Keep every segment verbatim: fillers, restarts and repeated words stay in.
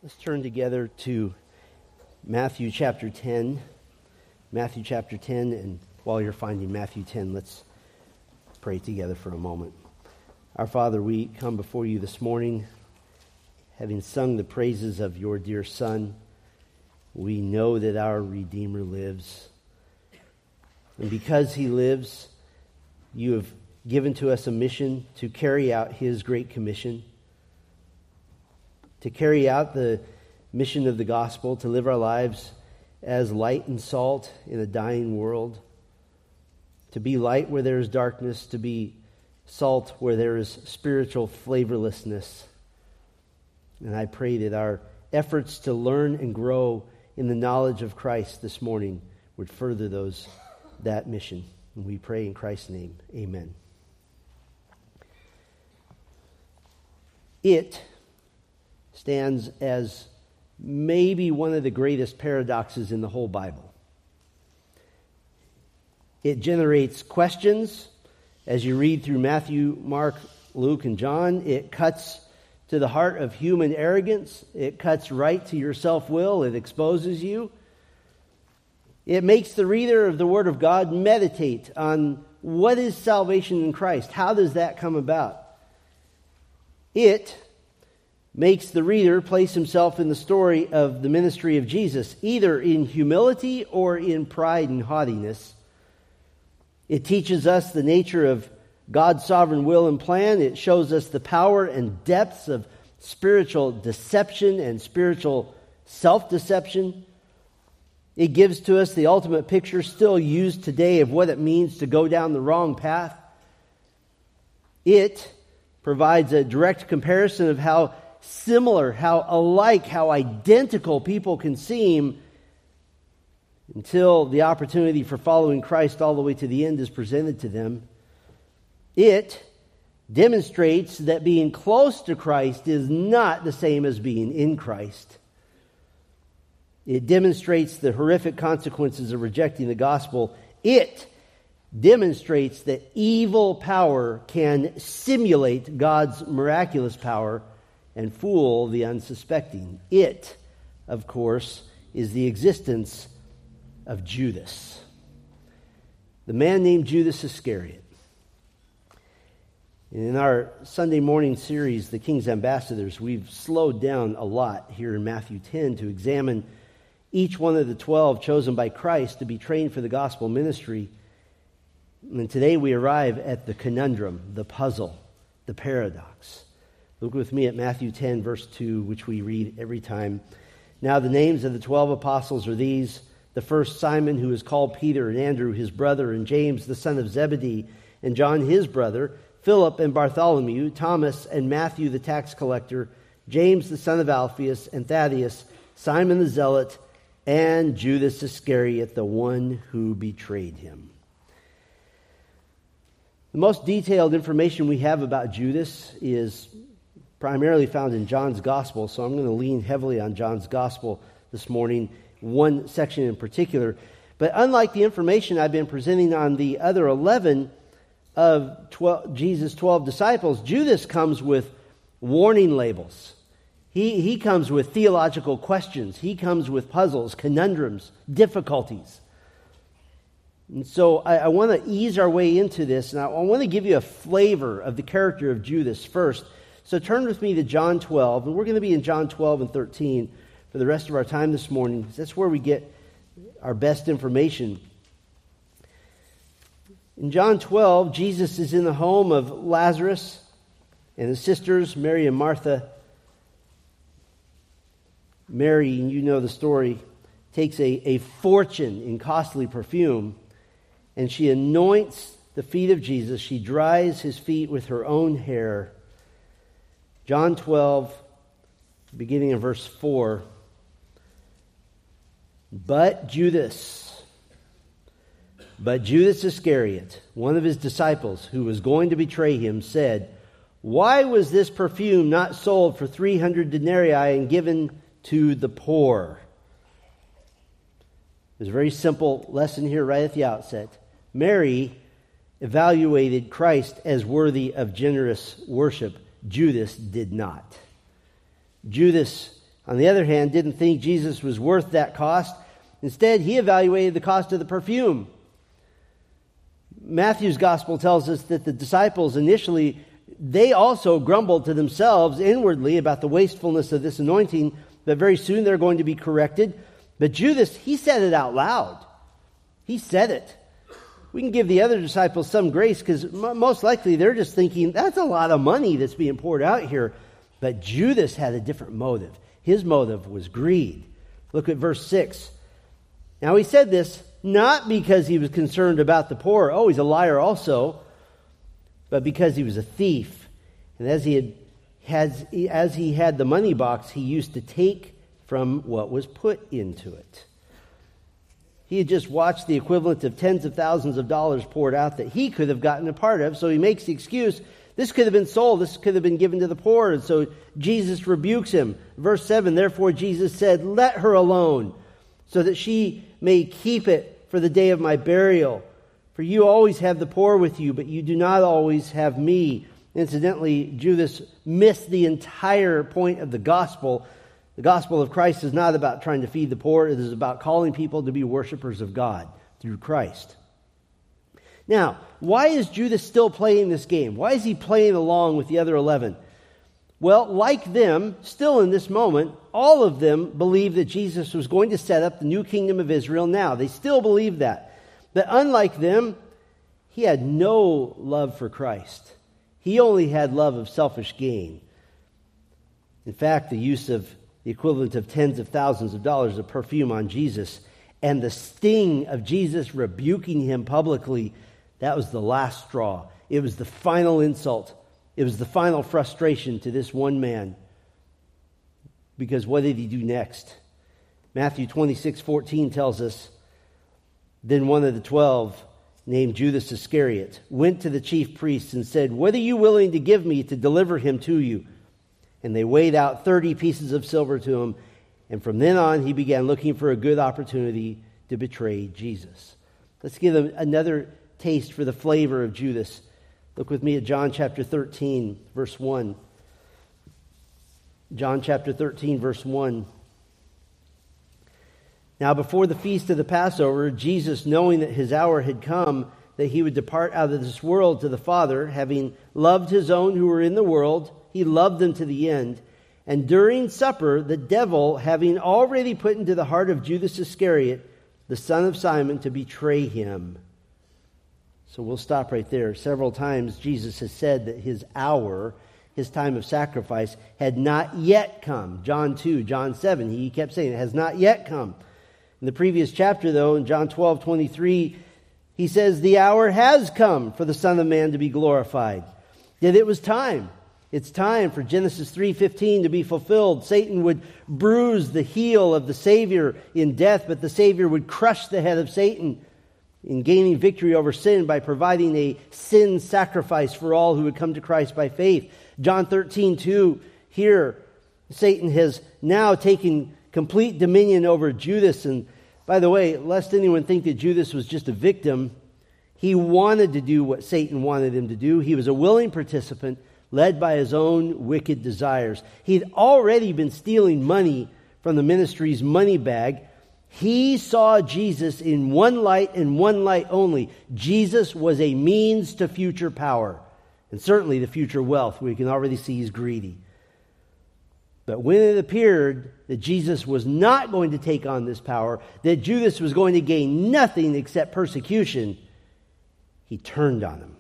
Let's turn together to Matthew chapter ten. Matthew chapter ten, and while you're finding Matthew ten, let's pray together for a moment. Our Father, we come before you this morning, having sung the praises of your dear Son. We know that our Redeemer lives. And because he lives, you have given to us a mission to carry out his great commission, to carry out the mission of the gospel, to live our lives as light and salt in a dying world, to be light where there is darkness, to be salt where there is spiritual flavorlessness. And I pray that our efforts to learn and grow in the knowledge of Christ this morning would further those that mission. And we pray in Christ's name. Amen. It stands as maybe one of the greatest paradoxes in the whole Bible. It generates questions as you read through Matthew, Mark, Luke, and John. It cuts to the heart of human arrogance. It cuts right to your self-will. It exposes you. It makes the reader of the Word of God meditate on what is salvation in Christ. How does that come about? It makes the reader place himself in the story of the ministry of Jesus, either in humility or in pride and haughtiness. It teaches us the nature of God's sovereign will and plan. It shows us the power and depths of spiritual deception and spiritual self-deception. It gives to us the ultimate picture still used today of what it means to go down the wrong path. It provides a direct comparison of how similar, how alike, how identical people can seem until the opportunity for following Christ all the way to the end is presented to them. It demonstrates that being close to Christ is not the same as being in Christ. It demonstrates the horrific consequences of rejecting the gospel. It demonstrates that evil power can simulate God's miraculous power and fool the unsuspecting. It, of course, is the existence of Judas, the man named Judas Iscariot. In our Sunday morning series, The King's Ambassadors, we've slowed down a lot here in Matthew ten to examine each one of the twelve chosen by Christ to be trained for the gospel ministry. And today we arrive at the conundrum, the puzzle, the paradox. Look with me at Matthew ten, verse two, which we read every time. Now the names of the twelve apostles are these: the first, Simon, who is called Peter, and Andrew, his brother, and James, the son of Zebedee, and John, his brother, Philip and Bartholomew, Thomas and Matthew, the tax collector, James, the son of Alphaeus, and Thaddeus, Simon the zealot, and Judas Iscariot, the one who betrayed him. The most detailed information we have about Judas is primarily found in John's Gospel, so I'm going to lean heavily on John's Gospel this morning, one section in particular. But unlike the information I've been presenting on the other eleven of twelve, Jesus' twelve disciples, Judas comes with warning labels. He, he comes with theological questions. He comes with puzzles, conundrums, difficulties. And so I, I want to ease our way into this, and I, I want to give you a flavor of the character of Judas first. So turn with me to John twelve, and we're going to be in John twelve and thirteen for the rest of our time this morning, because that's where we get our best information. In John twelve, Jesus is in the home of Lazarus and his sisters, Mary and Martha. Mary, you know the story, takes a, a fortune in costly perfume, and she anoints the feet of Jesus. She dries his feet with her own hair. John twelve, beginning in verse four. But Judas, but Judas Iscariot, one of his disciples who was going to betray him, said, "Why was this perfume not sold for three hundred denarii and given to the poor?" There's a very simple lesson here right at the outset. Mary evaluated Christ as worthy of generous worship. Judas did not. Judas on the other hand, didn't think Jesus was worth that cost. Instead, he evaluated the cost of the perfume. Matthew's gospel tells us that the disciples initially, they also grumbled to themselves inwardly about the wastefulness of this anointing, but very soon they're going to be corrected. But Judas, he said it out loud. He said it. We can give the other disciples some grace because m- most likely they're just thinking, that's a lot of money that's being poured out here. But Judas had a different motive. His motive was greed. Look at verse six. Now he said this not because he was concerned about the poor. Oh, he's a liar also. But because he was a thief. And as he had, has, as he had the money box, he used to take from what was put into it. He had just watched the equivalent of tens of thousands of dollars poured out that he could have gotten a part of. So he makes the excuse, this could have been sold, this could have been given to the poor. And so Jesus rebukes him. Verse seven, therefore Jesus said, let her alone, so that she may keep it for the day of my burial. For you always have the poor with you, but you do not always have me. Incidentally, Judas missed the entire point of the gospel. The gospel of Christ is not about trying to feed the poor. It is about calling people to be worshipers of God through Christ. Now, why is Judas still playing this game? Why is he playing along with the other eleven? Well, like them, still in this moment, all of them believed that Jesus was going to set up the new kingdom of Israel now. They still believe that. But unlike them, he had no love for Christ. He only had love of selfish gain. In fact, the use of the equivalent of tens of thousands of dollars of perfume on Jesus and the sting of Jesus rebuking him publicly, that was the last straw. It was the final insult. It was the final frustration to this one man. Because what did he do next? Matthew twenty-six fourteen tells us, then one of the twelve, named Judas Iscariot, went to the chief priests and said, what are you willing to give me to deliver him to you? And they weighed out thirty pieces of silver to him. And from then on, he began looking for a good opportunity to betray Jesus. Let's give them another taste for the flavor of Judas. Look with me at John chapter thirteen, verse one. John chapter thirteen, verse one. Now before the feast of the Passover, Jesus, knowing that his hour had come, that he would depart out of this world to the Father, having loved his own who were in the world, he loved them to the end. And during supper, the devil, having already put into the heart of Judas Iscariot, the son of Simon, to betray him. So we'll stop right there. Several times Jesus has said that his hour, his time of sacrifice, had not yet come. John two, John seven, he kept saying it has not yet come. In the previous chapter, though, in John twelve twenty-three, he says, the hour has come for the Son of Man to be glorified. Yet it was time. It's time for Genesis three fifteen to be fulfilled. Satan would bruise the heel of the Savior in death, but the Savior would crush the head of Satan in gaining victory over sin by providing a sin sacrifice for all who would come to Christ by faith. John thirteen two, here, Satan has now taken complete dominion over Judas. And by the way, lest anyone think that Judas was just a victim, he wanted to do what Satan wanted him to do. He was a willing participant, led by his own wicked desires. He'd already been stealing money from the ministry's money bag. He saw Jesus in one light and one light only. Jesus was a means to future power, and certainly the future wealth. We can already see he's greedy. But when it appeared that Jesus was not going to take on this power, that Judas was going to gain nothing except persecution, he turned on him.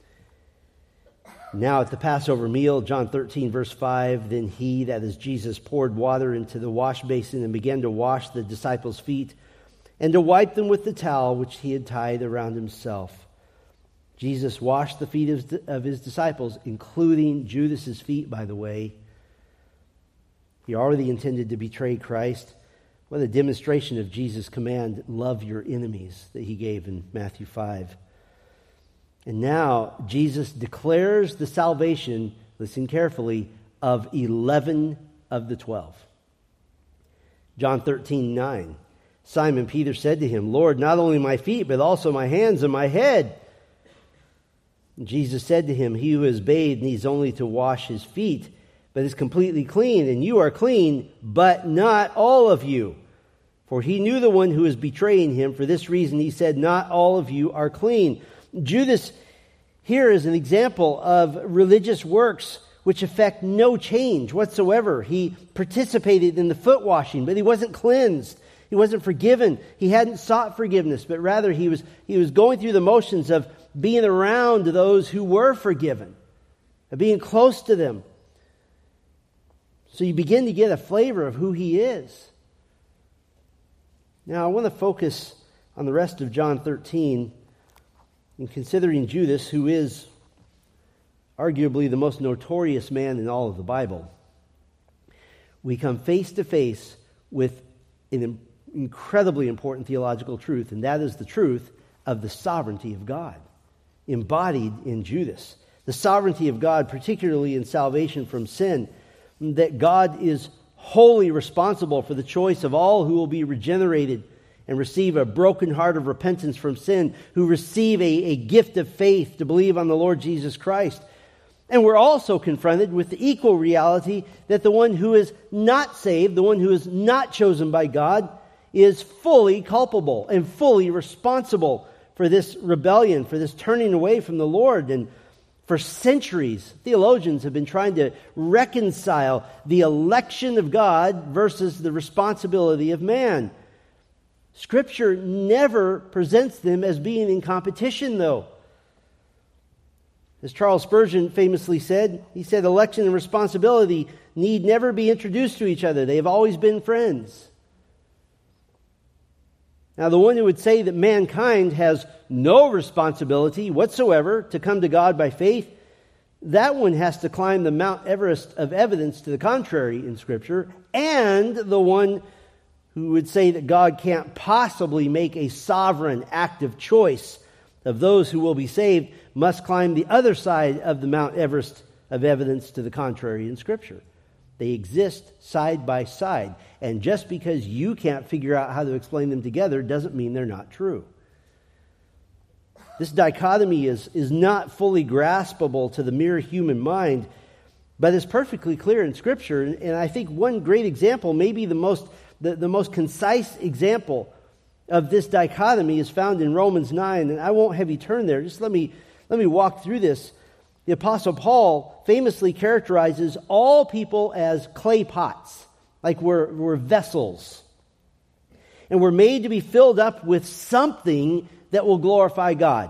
Now at the Passover meal, John thirteen, verse five, then he, that is Jesus, poured water into the wash basin and began to wash the disciples' feet and to wipe them with the towel which he had tied around himself. Jesus washed the feet of, of his disciples, including Judas's feet, by the way. He already intended to betray Christ. What a demonstration of Jesus' command, love your enemies, that he gave in Matthew five. And now Jesus declares the salvation, listen carefully, of eleven of the twelve. John thirteen nine. Simon Peter said to him, Lord, not only my feet, but also my hands and my head. And Jesus said to him, he who is bathed needs only to wash his feet, but is completely clean, and you are clean, but not all of you. For he knew the one who was betraying him. For this reason he said, not all of you are clean. Judas here is an example of religious works which affect no change whatsoever. He participated in the foot washing, but he wasn't cleansed. He wasn't forgiven. He hadn't sought forgiveness, but rather he was, he was going through the motions of being around those who were forgiven, of being close to them. So you begin to get a flavor of who he is. Now I want to focus on the rest of John thirteen in considering Judas, who is arguably the most notorious man in all of the Bible. We come face to face with an incredibly important theological truth, and that is the truth of the sovereignty of God, embodied in Judas. The sovereignty of God, particularly in salvation from sin, that God is wholly responsible for the choice of all who will be regenerated and receive a broken heart of repentance from sin, who receive a, a gift of faith to believe on the Lord Jesus Christ. And we're also confronted with the equal reality that the one who is not saved, the one who is not chosen by God, is fully culpable and fully responsible for this rebellion, for this turning away from the Lord. And for centuries, theologians have been trying to reconcile the election of God versus the responsibility of man. Scripture never presents them as being in competition, though. As Charles Spurgeon famously said, he said, election and responsibility need never be introduced to each other. They have always been friends. Now, the one who would say that mankind has no responsibility whatsoever to come to God by faith, that one has to climb the Mount Everest of evidence to the contrary in Scripture. And the one who would say that God can't possibly make a sovereign active choice of those who will be saved must climb the other side of the Mount Everest of evidence to the contrary in Scripture. They exist side by side. And just because you can't figure out how to explain them together doesn't mean they're not true. This dichotomy is, is not fully graspable to the mere human mind, but is perfectly clear in Scripture. And, and I think one great example, maybe the most, the, the most concise example of this dichotomy is found in Romans nine. And I won't have you turn there. Just let me, let me walk through this. The Apostle Paul famously characterizes all people as clay pots, like we're, we're vessels. And we're made to be filled up with something that will glorify God.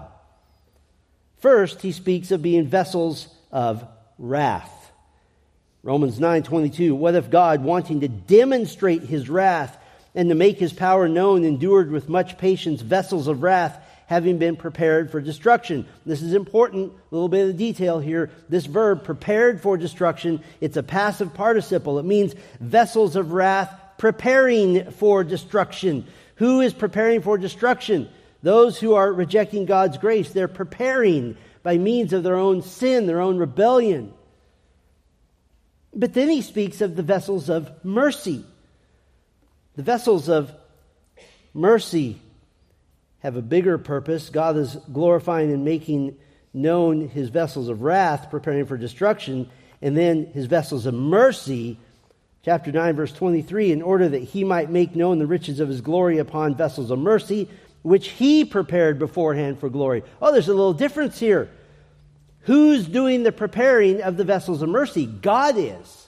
First, he speaks of being vessels of wrath. Romans nine twenty-two, what if God, wanting to demonstrate his wrath and to make his power known, endured with much patience vessels of wrath, having been prepared for destruction. This is important, a little bit of detail here. This verb, prepared for destruction, it's a passive participle. It means vessels of wrath preparing for destruction. Who is preparing for destruction? Those who are rejecting God's grace. They're preparing by means of their own sin, their own rebellion. But then he speaks of the vessels of mercy. The vessels of mercy have a bigger purpose. God is glorifying and making known his vessels of wrath, preparing for destruction, and then his vessels of mercy, chapter nine, verse twenty-three, in order that he might make known the riches of his glory upon vessels of mercy, which he prepared beforehand for glory. Oh, there's a little difference here. Who's doing the preparing of the vessels of mercy? God is.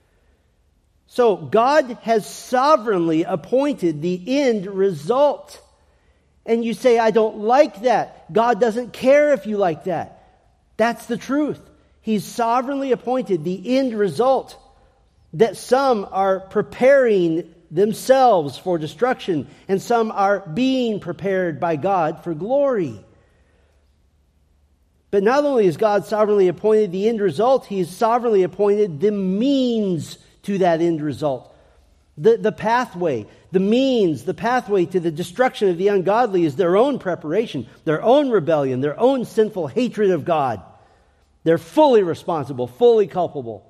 So God has sovereignly appointed the end result. And you say, I don't like that. God doesn't care if you like that. That's the truth. He's sovereignly appointed the end result, that some are preparing themselves for destruction and some are being prepared by God for glory. But not only has God sovereignly appointed the end result, he has sovereignly appointed the means to that end result. The, the pathway, the means, the pathway to the destruction of the ungodly is their own preparation, their own rebellion, their own sinful hatred of God. They're fully responsible, fully culpable.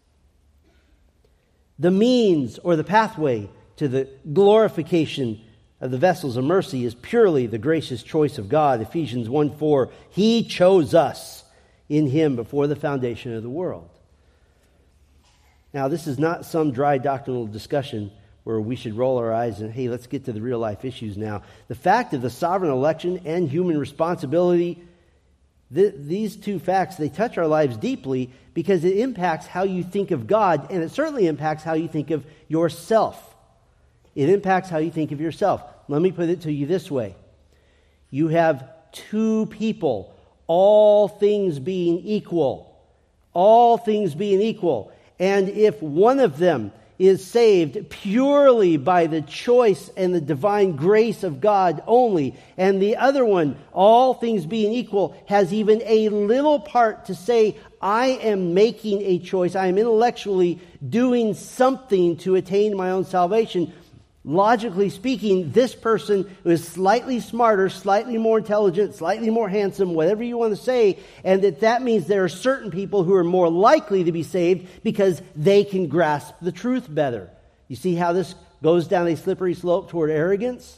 The means or the pathway to the glorification of the vessels of mercy is purely the gracious choice of God. Ephesians one four, he chose us in him before the foundation of the world. Now, this is not some dry doctrinal discussion where we should roll our eyes and, hey, let's get to the real life issues now. The fact of the sovereign election and human responsibility, th- these two facts, they touch our lives deeply because it impacts how you think of God, and it certainly impacts how you think of yourself. It impacts how you think of yourself. Let me put it to you this way. You have two people, all things being equal. All things being equal. And if one of them is saved purely by the choice and the divine grace of God only, and the other one, all things being equal, has even a little part to say, I am making a choice, I am intellectually doing something to attain my own salvation. Logically speaking, this person who is slightly smarter, slightly more intelligent, slightly more handsome, whatever you want to say, and that that means there are certain people who are more likely to be saved because they can grasp the truth better. You see how this goes down a slippery slope toward arrogance?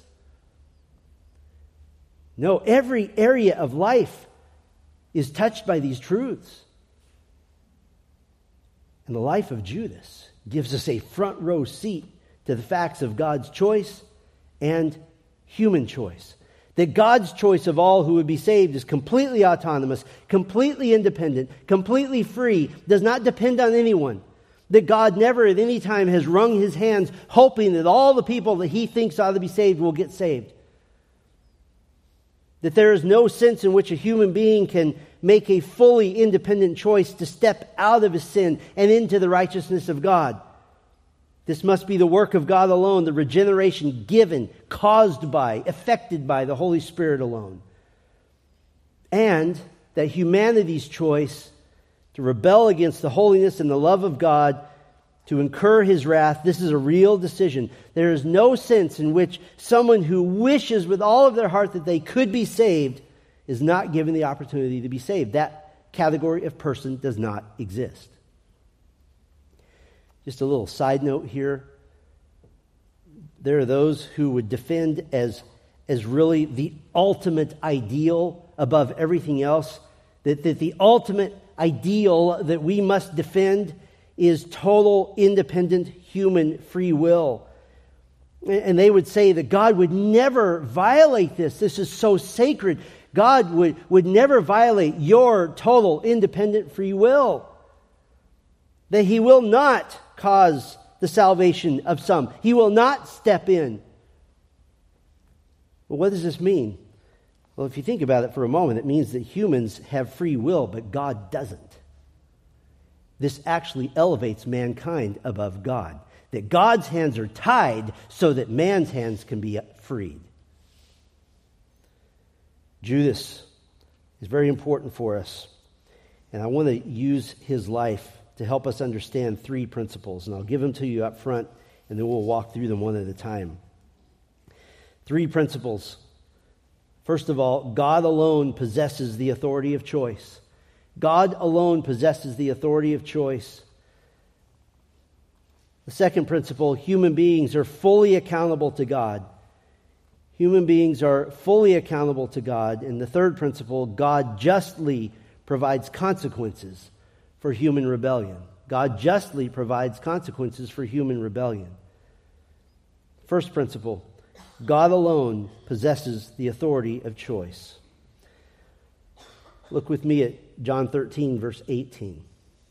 No, every area of life is touched by these truths. And the life of Judas gives us a front row seat to the facts of God's choice and human choice. That God's choice of all who would be saved is completely autonomous, completely independent, completely free, does not depend on anyone. That God never at any time has wrung his hands hoping that all the people that he thinks ought to be saved will get saved. That there is no sense in which a human being can make a fully independent choice to step out of his sin and into the righteousness of God. This must be the work of God alone, the regeneration given, caused by, affected by the Holy Spirit alone. And that humanity's choice to rebel against the holiness and the love of God, to incur his wrath, this is a real decision. There is no sense in which someone who wishes with all of their heart that they could be saved is not given the opportunity to be saved. That category of person does not exist. Just a little side note here. There are those who would defend as, as really the ultimate ideal above everything else, that, that the ultimate ideal that we must defend is total independent human free will. And they would say that God would never violate this. This is so sacred. God would, would never violate your total independent free will. That he will not cause the salvation of some. He will not step in. Well, what does this mean? Well, if you think about it for a moment, it means that humans have free will, but God doesn't. This actually elevates mankind above God. That God's hands are tied so that man's hands can be freed. Judas is very important for us. And I want to use his life to help us understand three principles. And I'll give them to you up front, and then we'll walk through them one at a time. Three principles. First of all, God alone possesses the authority of choice. God alone possesses the authority of choice. The second principle, human beings are fully accountable to God. Human beings are fully accountable to God. And the third principle, God justly provides consequences for human rebellion. God justly provides consequences for human rebellion. First principle, God alone possesses the authority of choice. Look with me at John thirteen, verse eighteen.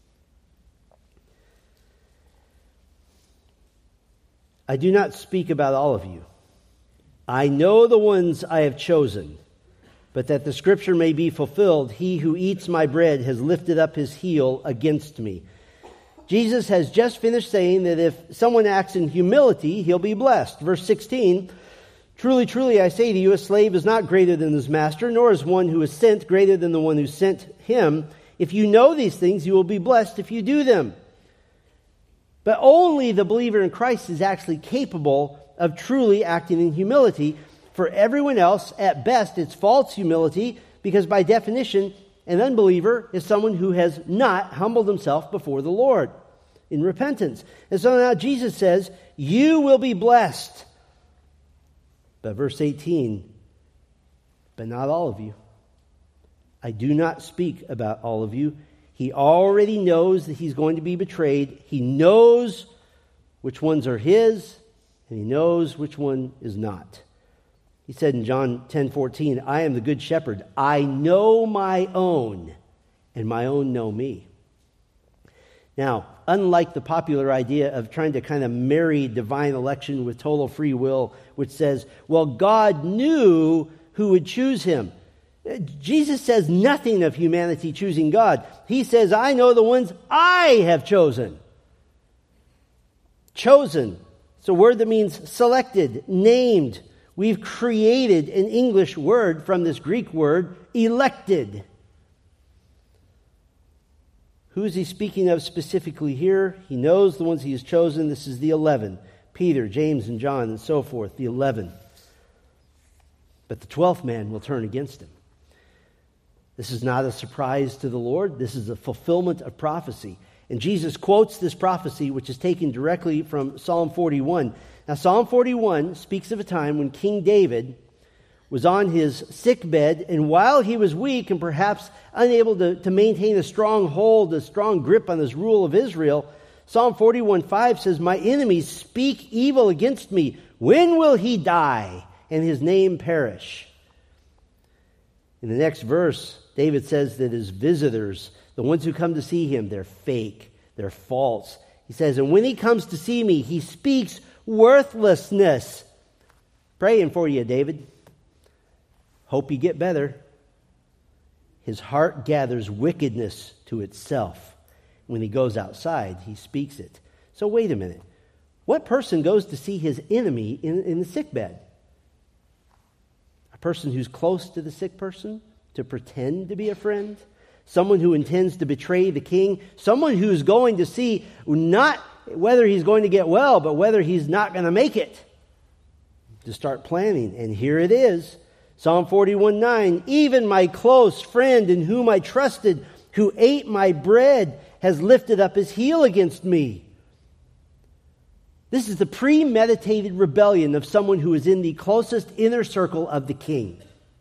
I do not speak about all of you. I know the ones I have chosen, but that the scripture may be fulfilled, he who eats my bread has lifted up his heel against me. Jesus has just finished saying that if someone acts in humility, he'll be blessed. Verse sixteen, truly, truly, I say to you, a slave is not greater than his master, nor is one who is sent greater than the one who sent him. If you know these things, you will be blessed if you do them. But only the believer in Christ is actually capable of truly acting in humility. For everyone else, at best, it's false humility, because by definition, an unbeliever is someone who has not humbled himself before the Lord in repentance. And so now Jesus says, you will be blessed. But verse eighteen, but not all of you. I do not speak about all of you. He already knows that he's going to be betrayed. He knows which ones are his, and he knows which one is not. He said in John ten fourteen, I am the good shepherd. I know my own, and my own know me. Now, unlike the popular idea of trying to kind of marry divine election with total free will, which says, well, God knew who would choose him. Jesus says nothing of humanity choosing God. He says, I know the ones I have chosen. Chosen. It's a word that means selected, named. We've created an English word from this Greek word, elected. Who is he speaking of specifically here? He knows the ones he has chosen. This is the eleven. Peter, James, and John, and so forth, the eleven. But the twelfth man will turn against him. This is not a surprise to the Lord. This is a fulfillment of prophecy. And Jesus quotes this prophecy, which is taken directly from Psalm forty-one. Now, Psalm forty-one speaks of a time when King David was on his sick bed, and while he was weak and perhaps unable to, to maintain a strong hold, a strong grip on his rule of Israel, Psalm forty-one five says, my enemies speak evil against me. When will he die and his name perish? In the next verse, David says that his visitors, the ones who come to see him, they're fake, they're false. He says, and when he comes to see me, he speaks worthlessness. Praying for you, David. Hope you get better. His heart gathers wickedness to itself. When he goes outside, he speaks it. So wait a minute. What person goes to see his enemy in, in the sickbed? A person who's close to the sick person to pretend to be a friend? Someone who intends to betray the king? Someone who's going to see not whether he's going to get well, but whether he's not going to make it. To start planning. And here it is. Psalm forty-one nine, even my close friend in whom I trusted, who ate my bread, has lifted up his heel against me. This is the premeditated rebellion of someone who is in the closest inner circle of the king.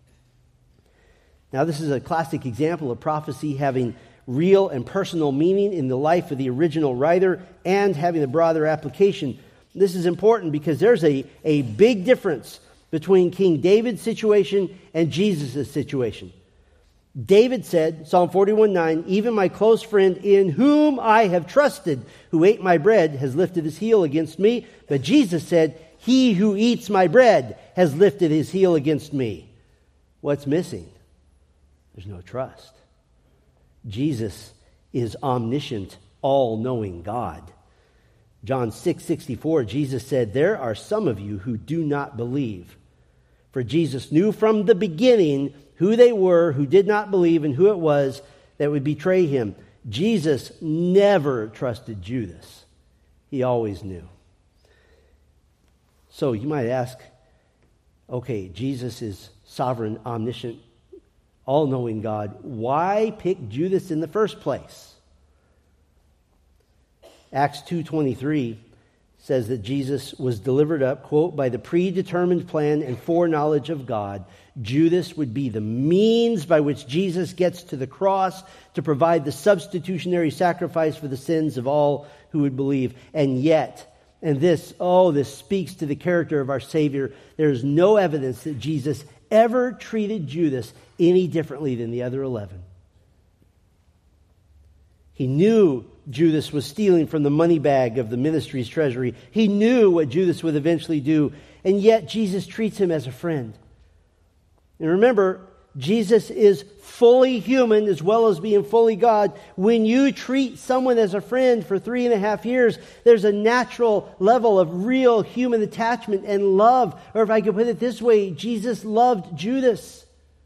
Now, this is a classic example of prophecy having real and personal meaning in the life of the original writer and having a broader application. This is important because there's a, a big difference between King David's situation and Jesus' situation. David said, Psalm forty-one nine, even my close friend in whom I have trusted, who ate my bread, has lifted his heel against me. But Jesus said, he who eats my bread has lifted his heel against me. What's missing? There's no trust. Jesus is omniscient, all-knowing God. John six sixty-four, Jesus said, there are some of you who do not believe. For Jesus knew from the beginning who they were, who did not believe, and who it was that would betray him. Jesus never trusted Judas. He always knew. So you might ask, okay, Jesus is sovereign, omniscient, all-knowing God. Why pick Judas in the first place? Acts two twenty-three says that Jesus was delivered up, quote, by the predetermined plan and foreknowledge of God. Judas would be the means by which Jesus gets to the cross to provide the substitutionary sacrifice for the sins of all who would believe. And yet, and this, oh, this speaks to the character of our Savior, there's no evidence that Jesus ever treated Judas any differently than the other eleven. He knew Judas was stealing from the money bag of the ministry's treasury. He knew what Judas would eventually do, and yet Jesus treats him as a friend. And remember, Jesus is fully human as well as being fully God. When you treat someone as a friend for three and a half years, there's a natural level of real human attachment and love. Or if I could put it this way, Jesus loved Judas.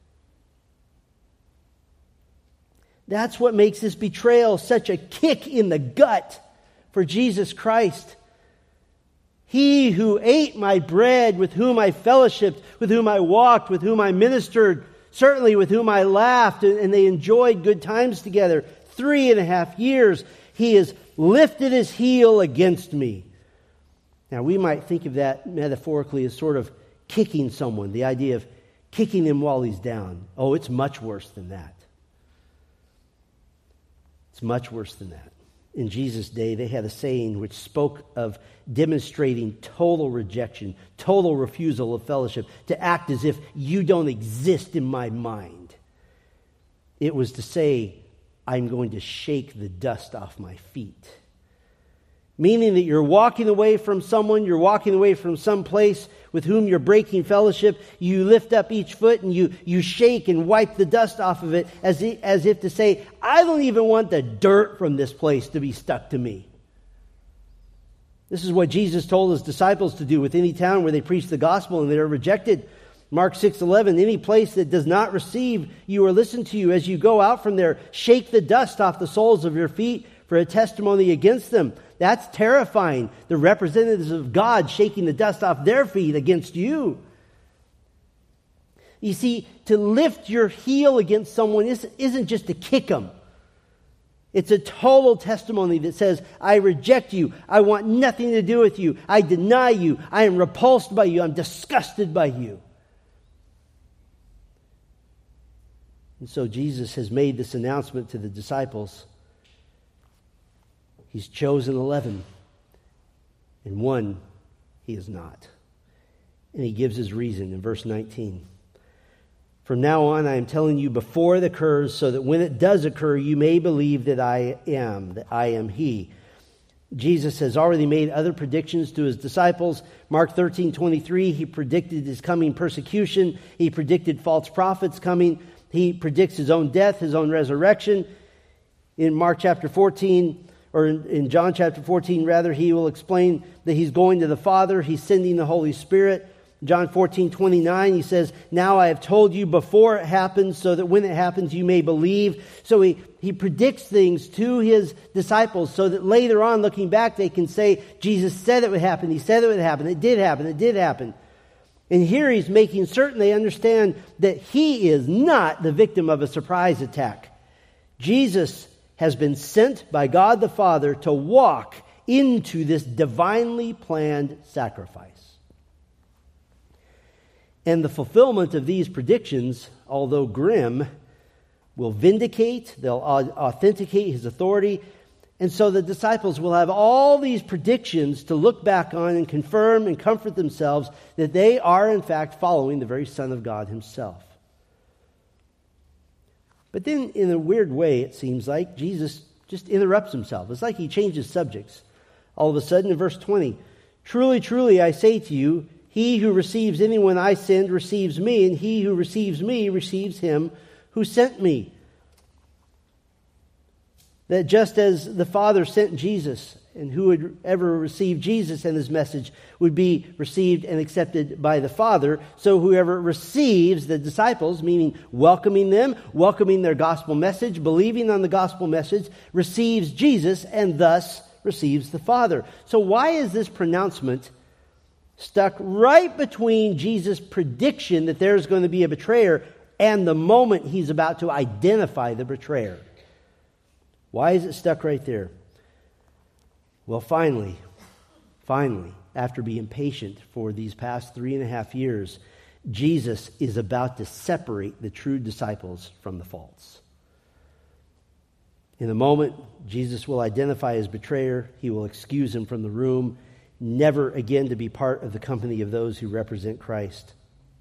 That's what makes this betrayal such a kick in the gut for Jesus Christ. He who ate my bread, with whom I fellowshiped, with whom I walked, with whom I ministered, certainly with whom I laughed, and they enjoyed good times together. Three and a half years, he has lifted his heel against me. Now, we might think of that metaphorically as sort of kicking someone, the idea of kicking him while he's down. Oh, it's much worse than that. It's much worse than that. In Jesus' day, they had a saying which spoke of demonstrating total rejection, total refusal of fellowship, to act as if you don't exist in my mind. It was to say, I'm going to shake the dust off my feet. Meaning that you're walking away from someone, you're walking away from some place with whom you're breaking fellowship. You lift up each foot and you, you shake and wipe the dust off of it as, i- as if to say, I don't even want the dirt from this place to be stuck to me. This is what Jesus told his disciples to do with any town where they preach the gospel and they are rejected. Mark six eleven, any place that does not receive you or listen to you as you go out from there, shake the dust off the soles of your feet for a testimony against them. That's terrifying. The representatives of God shaking the dust off their feet against you. You see, to lift your heel against someone isn't just to kick them. It's a total testimony that says, I reject you. I want nothing to do with you. I deny you. I am repulsed by you. I'm disgusted by you. And so Jesus has made this announcement to the disciples. He's chosen eleven, and one he is not. And he gives his reason in verse nineteen. From now on, I am telling you before it occurs, so that when it does occur, you may believe that I am, that I am he. Jesus has already made other predictions to his disciples. Mark thirteen twenty-three, he predicted his coming persecution. He predicted false prophets coming. He predicts his own death, his own resurrection. In Mark chapter fourteen, or in, in John chapter fourteen, rather, he will explain that he's going to the Father. He's sending the Holy Spirit. John fourteen twenty-nine, he says, now I have told you before it happens, so that when it happens you may believe. So he, he predicts things to his disciples so that later on, looking back, they can say, Jesus said it would happen. He said it would happen. It did happen. It did happen. And here he's making certain they understand that he is not the victim of a surprise attack. Jesus has been sent by God the Father to walk into this divinely planned sacrifice. And the fulfillment of these predictions, although grim, will vindicate, they'll authenticate his authority. And so the disciples will have all these predictions to look back on and confirm and comfort themselves that they are in fact following the very Son of God himself. But then in a weird way, it seems like, Jesus just interrupts himself. It's like he changes subjects. All of a sudden in verse twenty, truly, truly, I say to you, he who receives anyone I send receives me, and he who receives me receives him who sent me. That just as the Father sent Jesus, and who would ever receive Jesus and his message would be received and accepted by the Father, so whoever receives the disciples, meaning welcoming them, welcoming their gospel message, believing on the gospel message, receives Jesus and thus receives the Father. So why is this pronouncement stuck right between Jesus' prediction that there's going to be a betrayer and the moment he's about to identify the betrayer? Why is it stuck right there? Well, finally, finally, after being patient for these past three and a half years, Jesus is about to separate the true disciples from the false. In a moment, Jesus will identify his betrayer. He will excuse him from the room, never again to be part of the company of those who represent Christ.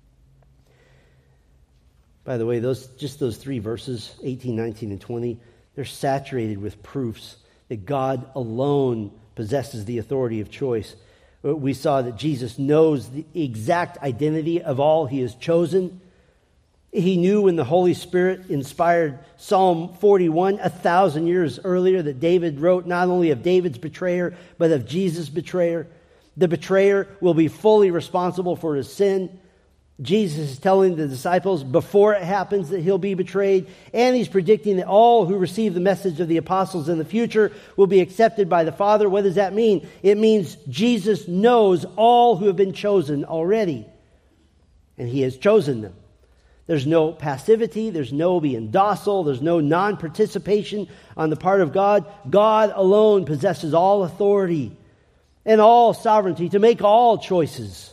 By the way, those just those three verses, eighteen, nineteen, and twenty, they're saturated with proofs that God alone possesses the authority of choice. We saw that Jesus knows the exact identity of all he has chosen. He knew when the Holy Spirit inspired Psalm forty-one a thousand years earlier that David wrote not only of David's betrayer, but of Jesus' betrayer. The betrayer will be fully responsible for his sin. Jesus is telling the disciples before it happens that he'll be betrayed, and he's predicting that all who receive the message of the apostles in the future will be accepted by the Father. What does that mean? It means Jesus knows all who have been chosen already, and he has chosen them. There's no passivity, there's no being docile, there's no non-participation on the part of God. God alone possesses all authority and all sovereignty to make all choices.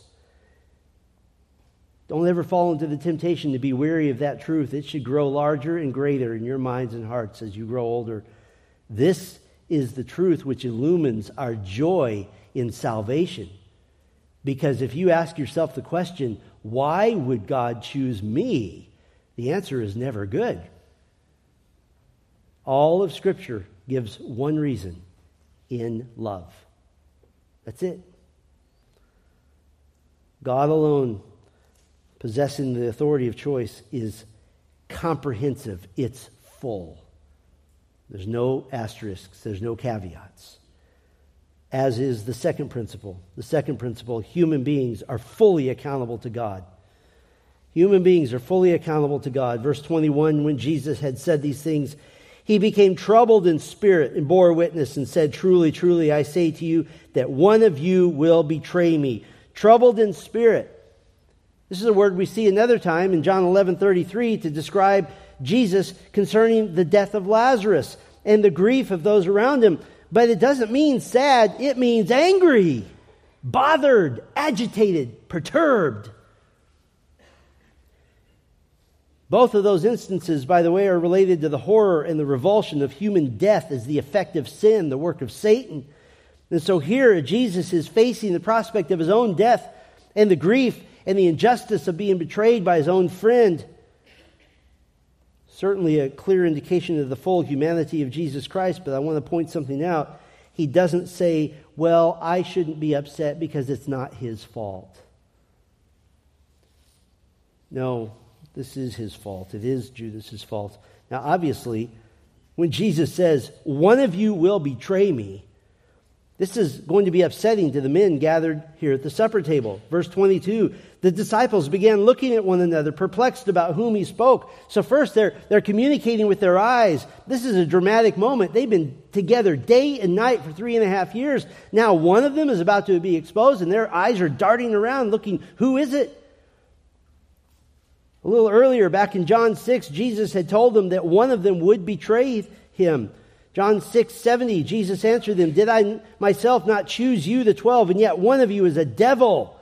Don't ever fall into the temptation to be weary of that truth. It should grow larger and greater in your minds and hearts as you grow older This is the truth which illumines our joy in salvation. Because if you ask yourself the question, why would God choose me? The answer is never good. All of Scripture gives one reason: in love. That's it. God alone, possessing the authority of choice, is comprehensive. It's full. There's no asterisks. There's no caveats. As is the second principle. The second principle, human beings are fully accountable to God. Human beings are fully accountable to God. Verse twenty-one, when Jesus had said these things, he became troubled in spirit and bore witness and said, truly, truly, I say to you that one of you will betray me. Troubled in spirit. This is a word we see another time in John eleven thirty-three to describe Jesus concerning the death of Lazarus and the grief of those around him. But it doesn't mean sad. It means angry, bothered, agitated, perturbed. Both of those instances, by the way, are related to the horror and the revulsion of human death as the effect of sin, the work of Satan. And so here Jesus is facing the prospect of his own death and the grief and the injustice of being betrayed by his own friend. Certainly a clear indication of the full humanity of Jesus Christ, but I want to point something out. He doesn't say, well, I shouldn't be upset because it's not his fault. No, this is his fault. It is Judas's fault. Now, obviously, when Jesus says, one of you will betray me, this is going to be upsetting to the men gathered here at the supper table. Verse twenty-two, the disciples began looking at one another, perplexed about whom he spoke. So first they're, they're communicating with their eyes. This is a dramatic moment. They've been together day and night for three and a half years. Now one of them is about to be exposed and their eyes are darting around looking, who is it? A little earlier, back in John six, Jesus had told them that one of them would betray him. John six seventy, Jesus answered them, did I myself not choose you, the twelve, and yet one of you is a devil?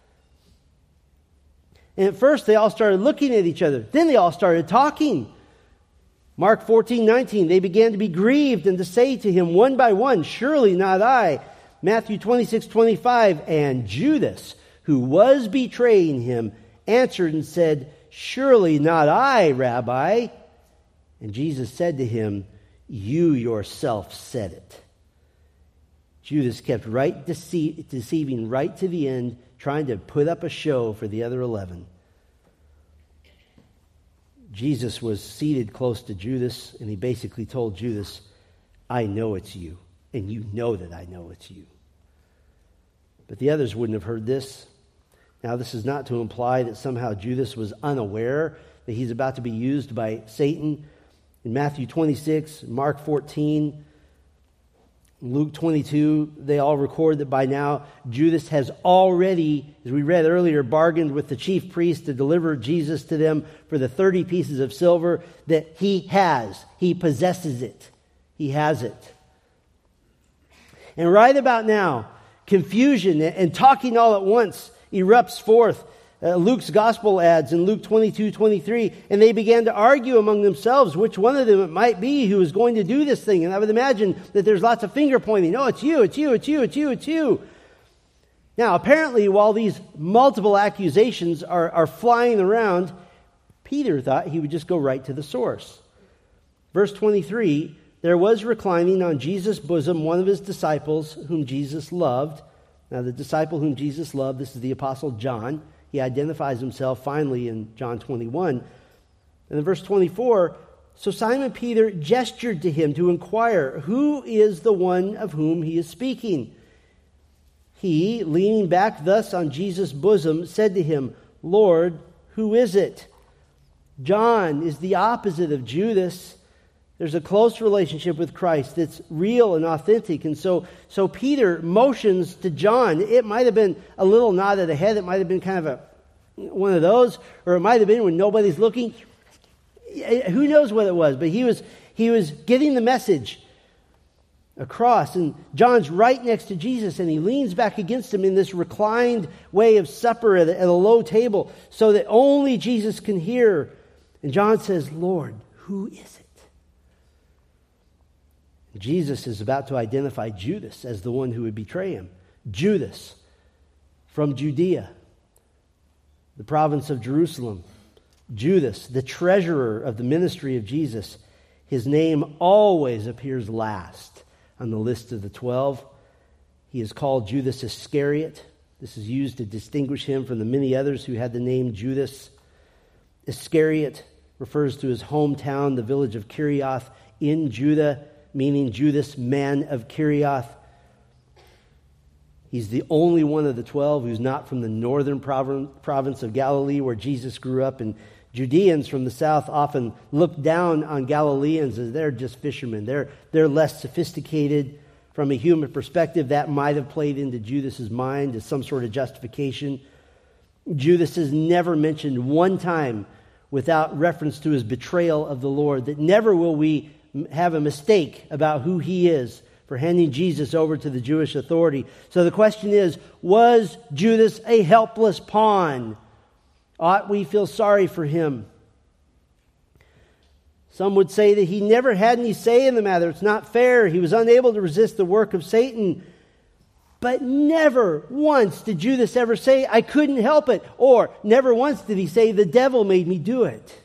And at first they all started looking at each other. Then they all started talking. Mark fourteen nineteen, they began to be grieved and to say to him one by one, surely not I. Matthew twenty-six twenty-five, and Judas, who was betraying him, answered and said, surely not I, Rabbi. And Jesus said to him, you yourself said it. Judas kept right dece- deceiving right to the end, trying to put up a show for the other eleven. Jesus was seated close to Judas, and he basically told Judas, I know it's you, and you know that I know it's you. But the others wouldn't have heard this. Now, this is not to imply that somehow Judas was unaware that he's about to be used by Satan. In Matthew twenty-six, Mark fourteen, Luke twenty-two, they all record that by now Judas has already, as we read earlier, bargained with the chief priests to deliver Jesus to them for the thirty pieces of silver that he has. He possesses it. He has it. And right about now, confusion and talking all at once erupts forth. Uh, Luke's gospel adds in Luke twenty-two twenty-three, and they began to argue among themselves which one of them it might be who was going to do this thing. And I would imagine that there's lots of finger pointing. No, it's you, it's you, it's you, it's you, it's you. Now, apparently, while these multiple accusations are, are flying around, Peter thought he would just go right to the source. Verse twenty-three, there was reclining on Jesus' bosom one of his disciples whom Jesus loved. Now, the disciple whom Jesus loved, this is the Apostle John. He identifies himself finally in John twenty-one. And in verse twenty-four, so Simon Peter gestured to him to inquire, who is the one of whom he is speaking? He, leaning back thus on Jesus' bosom, said to him, Lord, who is it? John is the opposite of Judas. There's a close relationship with Christ that's real and authentic. And so, so Peter motions to John. It might have been a little nod of the head. It might have been kind of a one of those. Or it might have been when nobody's looking. Who knows what it was. But he was, he was getting the message across. And John's right next to Jesus. And he leans back against him in this reclined way of supper at a, at a low table so that only Jesus can hear. And John says, Lord, who is it? Jesus is about to identify Judas as the one who would betray him. Judas from Judea, the province of Jerusalem. Judas, the treasurer of the ministry of Jesus. His name always appears last on the list of the twelve. He is called Judas Iscariot. This is used to distinguish him from the many others who had the name Judas. Iscariot refers to his hometown, the village of Kirioth in Judah, meaning Judas, man of Kirioth. He's the only one of the twelve who's not from the northern province of Galilee where Jesus grew up, and Judeans from the south often look down on Galileans as they're just fishermen. They're, they're less sophisticated. From a human perspective, that might have played into Judas's mind as some sort of justification. Judas is never mentioned one time without reference to his betrayal of the Lord, that never will we have a mistake about who he is for handing Jesus over to the Jewish authority. So the question is, was Judas a helpless pawn? Ought we feel sorry for him? Some would say that he never had any say in the matter. It's not fair. He was unable to resist the work of Satan. But never once did Judas ever say, I couldn't help it. Or never once did he say, the devil made me do it.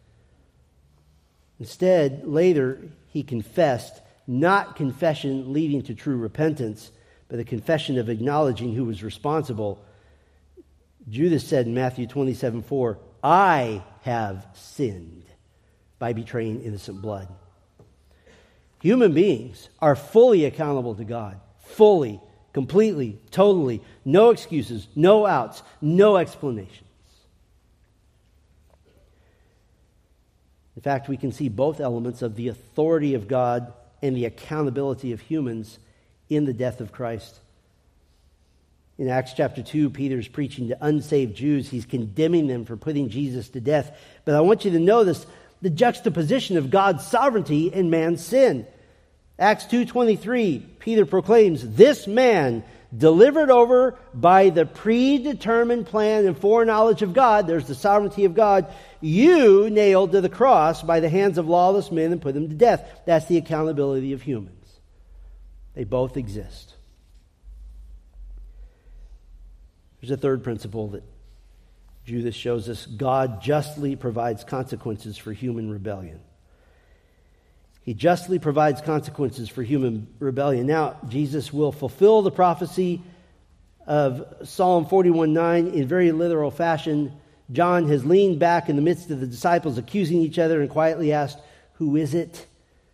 Instead, later, he confessed, not confession leading to true repentance, but a confession of acknowledging who was responsible. Judas said in Matthew twenty-seven four, I have sinned by betraying innocent blood. Human beings are fully accountable to God. Fully, completely, totally. No excuses, no outs, no explanations. In fact, we can see both elements of the authority of God and the accountability of humans in the death of Christ. In Acts chapter two, Peter's preaching to unsaved Jews. He's condemning them for putting Jesus to death. But I want you to notice the juxtaposition of God's sovereignty and man's sin. Acts two twenty-three, Peter proclaims, this man delivered over by the predetermined plan and foreknowledge of God, there's the sovereignty of God, you nailed to the cross by the hands of lawless men and put them to death. That's the accountability of humans. They both exist. There's a third principle that Judas shows us. God justly provides consequences for human rebellion. He justly provides consequences for human rebellion. Now, Jesus will fulfill the prophecy of Psalm forty-one nine in very literal fashion. John has leaned back in the midst of the disciples accusing each other and quietly asked, who is it?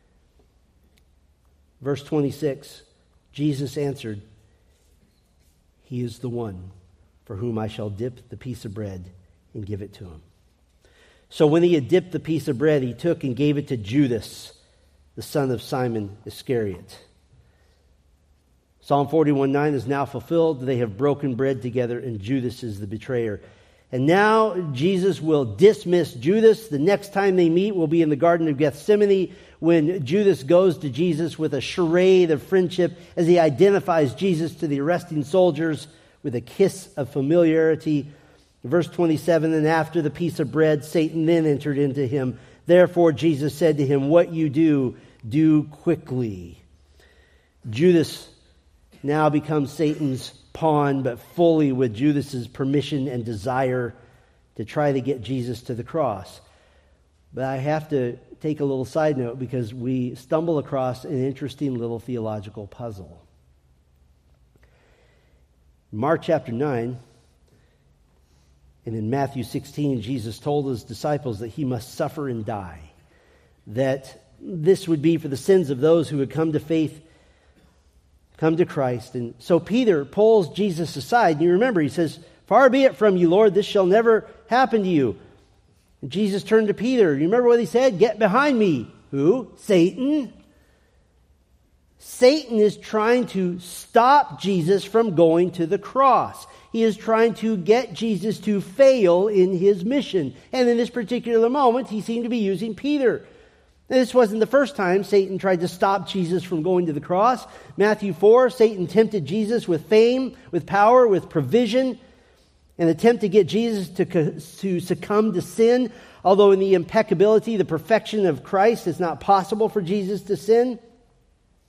Verse twenty-six, Jesus answered, he is the one for whom I shall dip the piece of bread and give it to him. So when he had dipped the piece of bread, he took and gave it to Judas, the son of Simon Iscariot. Psalm forty-one nine is now fulfilled. They have broken bread together, and Judas is the betrayer. And now Jesus will dismiss Judas. The next time they meet will be in the Garden of Gethsemane, when Judas goes to Jesus with a charade of friendship as he identifies Jesus to the arresting soldiers with a kiss of familiarity. Verse twenty-seven, and after the piece of bread, Satan then entered into him. Therefore Jesus said to him, what you do, do quickly. Judas now becomes Satan's pawn, but fully with Judas's permission and desire to try to get Jesus to the cross. But I have to take a little side note because we stumble across an interesting little theological puzzle. Mark chapter nine, and in Matthew sixteen, Jesus told his disciples that he must suffer and die. That this would be for the sins of those who would come to faith, come to Christ. And so Peter pulls Jesus aside. And you remember, he says, far be it from you, Lord, this shall never happen to you. And Jesus turned to Peter. You remember what he said? Get behind me. Who? Satan. Satan is trying to stop Jesus from going to the cross. He is trying to get Jesus to fail in his mission. And in this particular moment, he seemed to be using Peter. And this wasn't the first time Satan tried to stop Jesus from going to the cross. Matthew four, Satan tempted Jesus with fame, with power, with provision, an attempt to get Jesus to, to succumb to sin. Although in the impeccability, the perfection of Christ, it's not possible for Jesus to sin.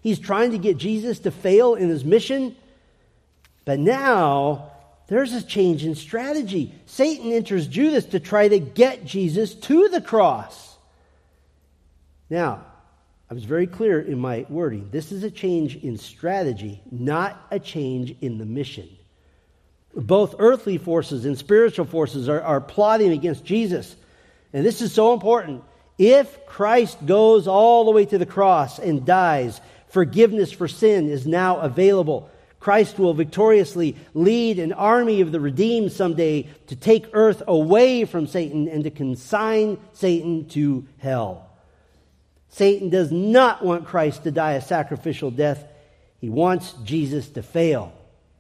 He's trying to get Jesus to fail in his mission. But now, there's a change in strategy. Satan enters Judas to try to get Jesus to the cross. Now, I was very clear in my wording. This is a change in strategy, not a change in the mission. Both earthly forces and spiritual forces are, are plotting against Jesus. And this is so important. If Christ goes all the way to the cross and dies, forgiveness for sin is now available. Christ will victoriously lead an army of the redeemed someday to take earth away from Satan and to consign Satan to hell. Satan does not want Christ to die a sacrificial death. He wants Jesus to fail.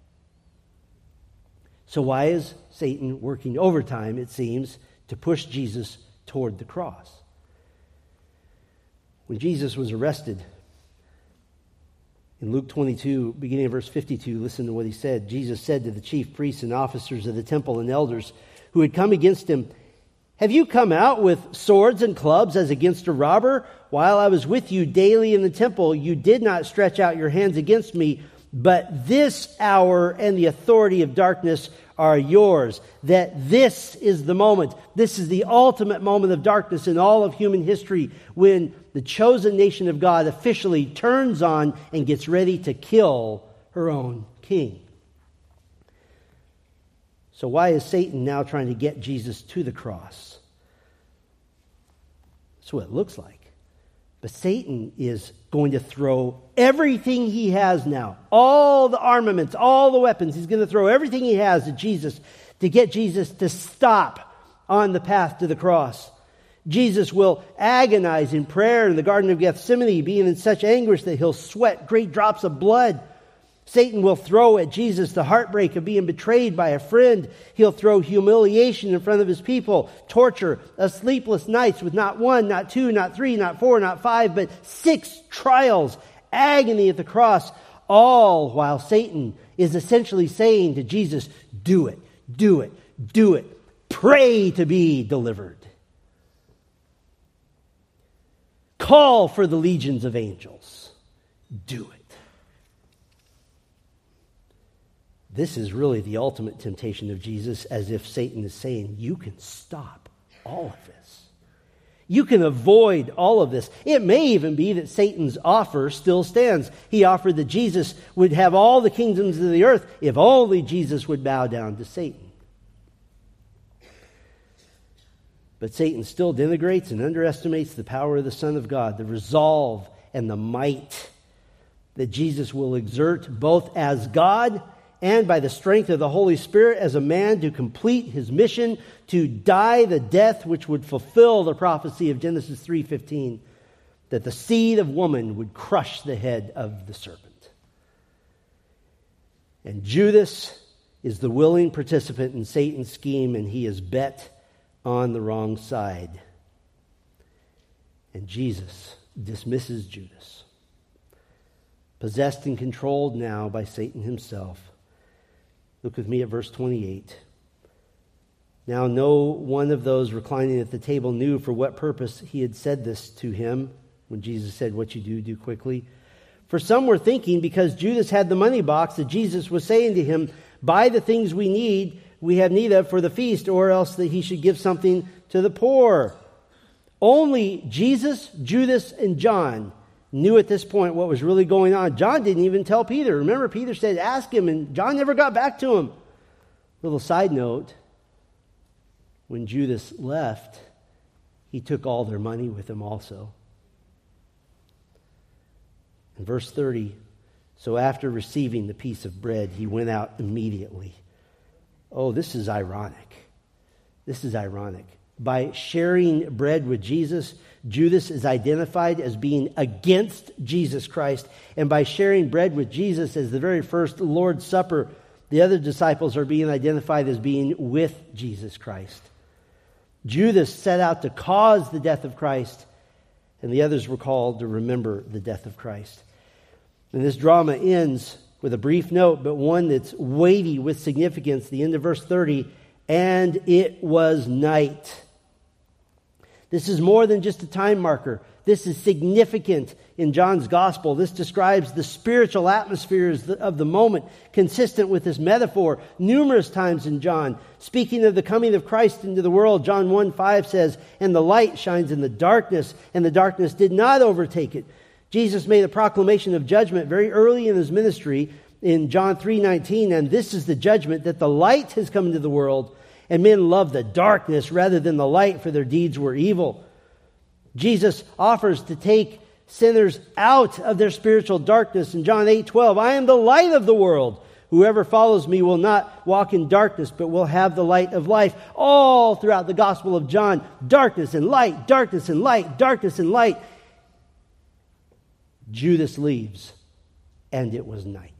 So why is Satan working overtime, it seems, to push Jesus toward the cross? When Jesus was arrested, in Luke twenty-two, beginning of verse fifty-two, listen to what he said. Jesus said to the chief priests and officers of the temple and elders who had come against him, "Have you come out with swords and clubs as against a robber? While I was with you daily in the temple, you did not stretch out your hands against me, but this hour and the authority of darkness are yours." That this is the moment. This is the ultimate moment of darkness in all of human history, when the chosen nation of God officially turns on and gets ready to kill her own king. So why is Satan now trying to get Jesus to the cross? That's what it looks like. But Satan is going to throw everything he has now, all the armaments, all the weapons. He's going to throw everything he has at Jesus to get Jesus to stop on the path to the cross. Jesus will agonize in prayer in the Garden of Gethsemane, being in such anguish that he'll sweat great drops of blood. Satan will throw at Jesus the heartbreak of being betrayed by a friend. He'll throw humiliation in front of his people, torture of sleepless nights with not one, not two, not three, not four, not five, but six trials, agony at the cross, all while Satan is essentially saying to Jesus, do it, do it, do it. Pray to be delivered. Call for the legions of angels. Do it. This is really the ultimate temptation of Jesus, as if Satan is saying, you can stop all of this. You can avoid all of this. It may even be that Satan's offer still stands. He offered that Jesus would have all the kingdoms of the earth if only Jesus would bow down to Satan. But Satan still denigrates and underestimates the power of the Son of God, the resolve and the might that Jesus will exert both as God and by the strength of the Holy Spirit as a man to complete his mission, to die the death which would fulfill the prophecy of Genesis three fifteen, that the seed of woman would crush the head of the serpent. And Judas is the willing participant in Satan's scheme, and he is bet on the wrong side. And Jesus dismisses Judas, possessed and controlled now by Satan himself. Look with me at verse twenty-eight. Now no one of those reclining at the table knew for what purpose he had said this to him, when Jesus said, what you do, do quickly. For some were thinking, because Judas had the money box, that Jesus was saying to him, buy the things we need, we have need of for the feast, or else that he should give something to the poor. Only Jesus, Judas, and John knew at this point what was really going on. John didn't even tell Peter. Remember, Peter said, ask him, and John never got back to him. Little side note, when Judas left, he took all their money with him also. In verse thirty, so after receiving the piece of bread, he went out immediately. Oh, this is ironic. This is ironic. By sharing bread with Jesus, Judas is identified as being against Jesus Christ. And by sharing bread with Jesus as the very first Lord's Supper, the other disciples are being identified as being with Jesus Christ. Judas set out to cause the death of Christ, and the others were called to remember the death of Christ. And this drama ends with a brief note, but one that's weighty with significance. The end of verse thirty, and it was night. This is more than just a time marker. This is significant in John's gospel. This describes the spiritual atmospheres of the moment, consistent with this metaphor numerous times in John. Speaking of the coming of Christ into the world, John one five says, "And the light shines in the darkness, and the darkness did not overtake it." Jesus made a proclamation of judgment very early in his ministry in John three nineteen, "And this is the judgment, that the light has come into the world, and men love the darkness rather than the light, for their deeds were evil." Jesus offers to take sinners out of their spiritual darkness. In John eight twelve, "I am the light of the world. Whoever follows me will not walk in darkness, but will have the light of life." All throughout the Gospel of John, darkness and light, darkness and light, darkness and light. Judas leaves, and it was night.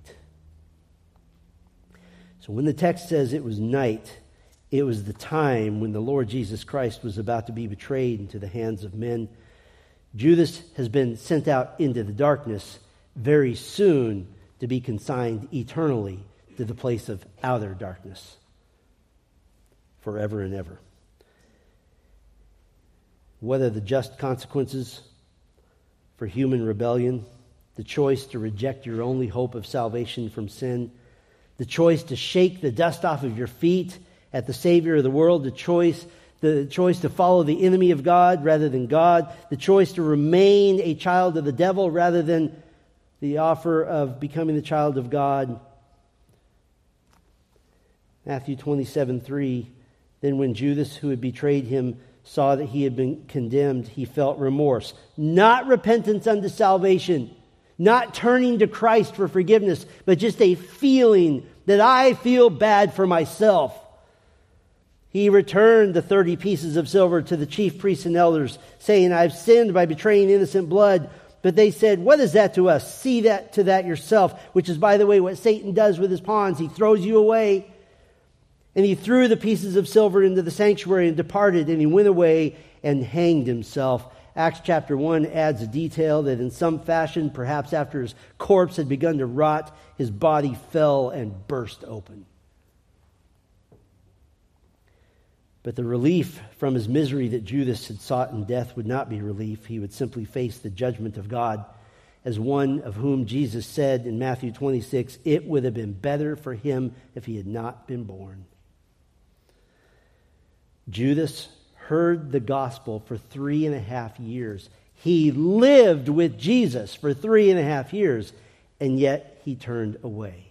So when the text says it was night, it was the time when the Lord Jesus Christ was about to be betrayed into the hands of men. Judas has been sent out into the darkness very soon to be consigned eternally to the place of outer darkness forever and ever. What are the just consequences for human rebellion? The choice to reject your only hope of salvation from sin, the choice to shake the dust off of your feet at the Savior of the world, the choice, the choice to follow the enemy of God rather than God, the choice to remain a child of the devil rather than the offer of becoming the child of God. Matthew twenty-seven three, "Then when Judas, who had betrayed him, saw that he had been condemned, he felt remorse." Not repentance unto salvation, not turning to Christ for forgiveness, but just a feeling that I feel bad for myself. He returned the thirty pieces of silver to the chief priests and elders, saying, "I've sinned by betraying innocent blood." But they said, "What is that to us? See that to that yourself." Which is, by the way, what Satan does with his pawns. He throws you away. And he threw the pieces of silver into the sanctuary and departed, and he went away and hanged himself. Acts chapter one adds a detail that in some fashion, perhaps after his corpse had begun to rot, his body fell and burst open. But the relief from his misery that Judas had sought in death would not be relief. He would simply face the judgment of God as one of whom Jesus said in Matthew twenty-six, "It would have been better for him if he had not been born." Judas heard the gospel for three and a half years. He lived with Jesus for three and a half years, and yet he turned away.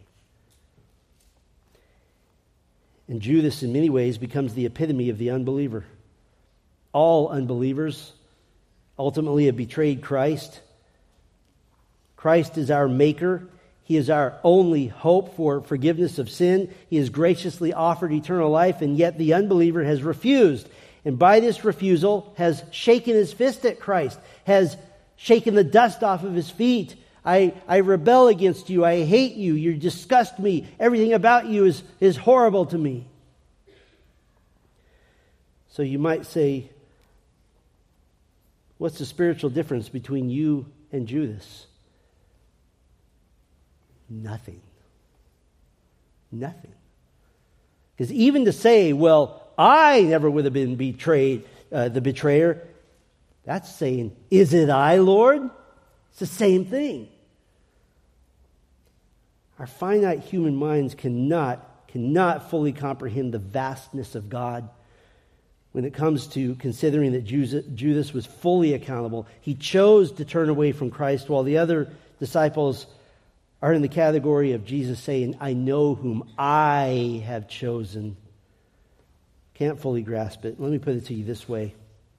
And Judas, in many ways, becomes the epitome of the unbeliever. All unbelievers ultimately have betrayed Christ. Christ is our maker. He is our only hope for forgiveness of sin. He has graciously offered eternal life, and yet the unbeliever has refused. And by this refusal has shaken his fist at Christ, has shaken the dust off of his feet. I, I rebel against you. I hate you. You disgust me. Everything about you is, is horrible to me. So you might say, what's the spiritual difference between you and Judas? Nothing. Nothing. Because even to say, well, I never would have been betrayed, uh, the betrayer, that's saying, is it I, Lord? It's the same thing. Our finite human minds cannot, cannot fully comprehend the vastness of God. When it comes to considering that Judas was fully accountable, he chose to turn away from Christ, while the other disciples are in the category of Jesus saying, I know whom I have chosen. Can't fully grasp it. Let me put it to you this way.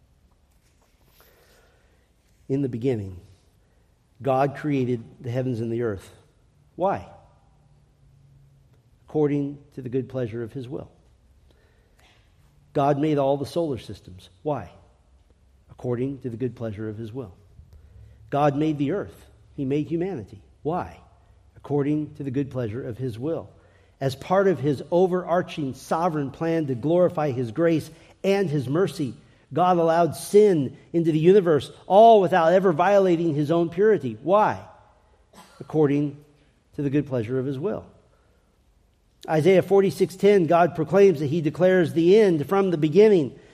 In the beginning, God created the heavens and the earth. Why? According to the good pleasure of His will. God made all the solar systems. Why? According to the good pleasure of His will. God made the earth. He made humanity. Why? According to the good pleasure of His will. As part of His overarching sovereign plan to glorify His grace and His mercy, God allowed sin into the universe, all without ever violating His own purity. Why? According to the good pleasure of His will. Isaiah forty-six ten, God proclaims that He declares the end from the beginning.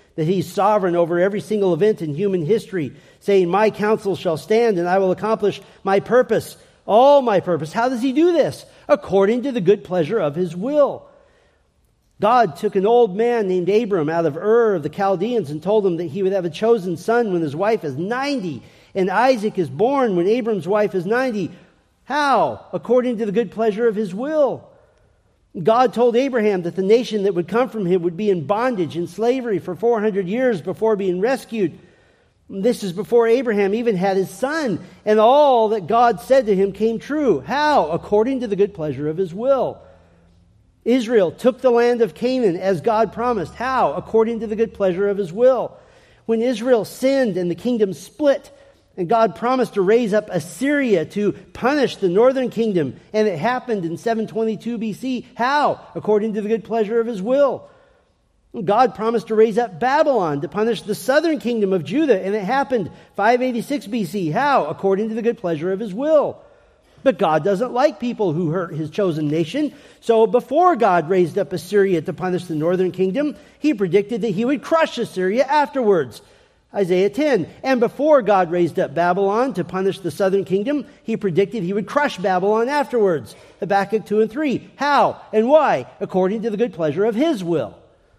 that he's sovereign over every single event in human history, saying, my counsel shall stand and I will accomplish my purpose, all my purpose. How does he do this? According to the good pleasure of his will. God took an old man named Abram out of Ur of the Chaldeans and told him that he would have a chosen son when his wife is ninety, and Isaac is born when Abram's wife is ninety. How? According to the good pleasure of his will. God told Abraham that the nation that would come from him would be in bondage and slavery for four hundred years before being rescued. This is before Abraham even had his son, and all that God said to him came true. How? According to the good pleasure of his will. Israel took the land of Canaan as God promised. How? According to the good pleasure of his will. When Israel sinned and the kingdom split, and God promised to raise up Assyria to punish the northern kingdom, and it happened in seven twenty-two B C. How? According to the good pleasure of his will. God promised to raise up Babylon to punish the southern kingdom of Judah, and it happened five eighty-six B C. How? According to the good pleasure of his will. But God doesn't like people who hurt his chosen nation. So before God raised up Assyria to punish the northern kingdom, he predicted that he would crush Assyria afterwards. Isaiah ten. And before God raised up Babylon to punish the southern kingdom, he predicted he would crush Babylon afterwards. Habakkuk two and three. How and why? According to the good pleasure of his will.